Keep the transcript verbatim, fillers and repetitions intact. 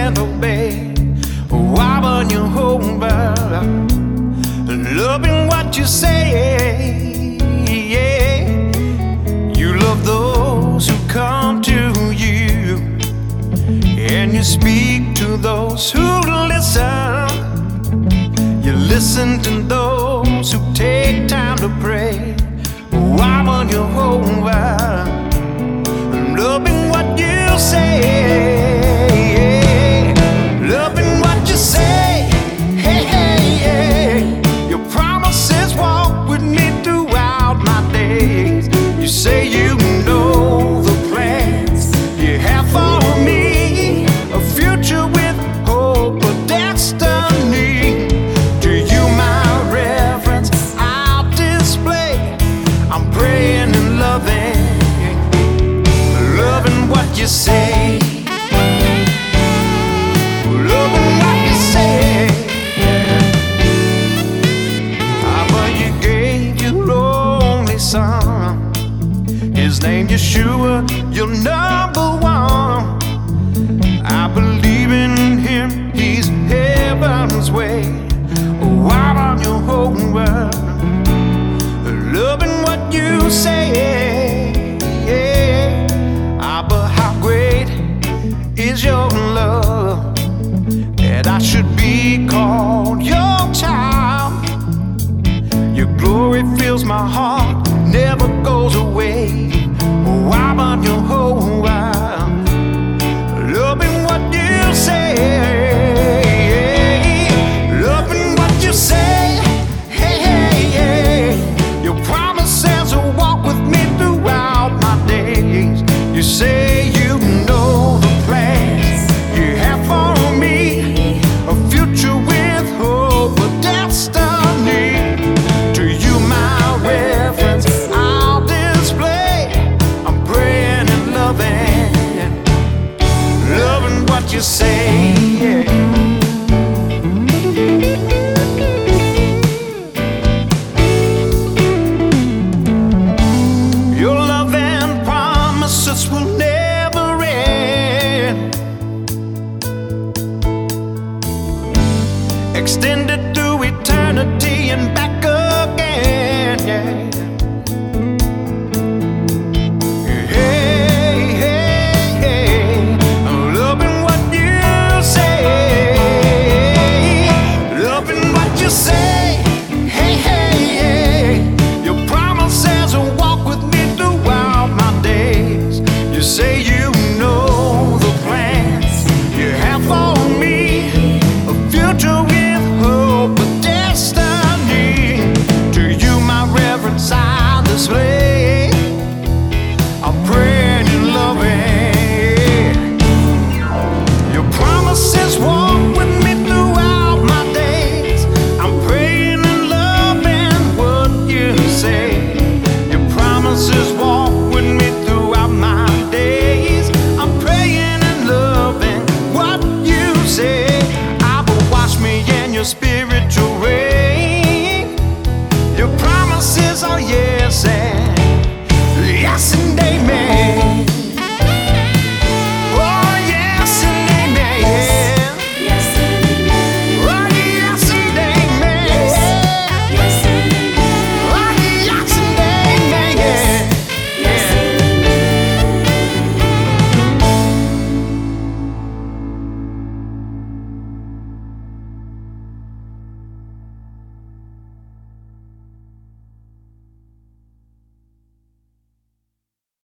and obey. Oh, I'm on your home, loving what you say. Yeah. You love those who come to you, and you speak to those who listen. You listen to those who take time to pray. Oh, I'm on your home, loving what you say. Loving what you say. Hey, hey, hey. Your promises walk with me throughout my days. You say you know the plans you have for me, a future with hope, a destiny. To you my reverence I'll display. I'm praying and loving, loving what you say. Loving what you say. Ah, but you gave your only son, his name Yeshua, your number one. I believe in him, he's heaven's way. Oh, I'm on your whole world, loving what you say. Ah, but how great is your love, that I should be called your child. Your glory fills my heart, never goes away. Oh, I'm on your whole world, loving what you say. Loving what you say. Hey, hey, hey. Your promises will walk with me throughout my days. You say you know the plans you have for me, a future with hope, a destiny. To you my reverence I'll display. I'm praying and loving, loving what you say. Your love and promises will never end, extended through eternity and back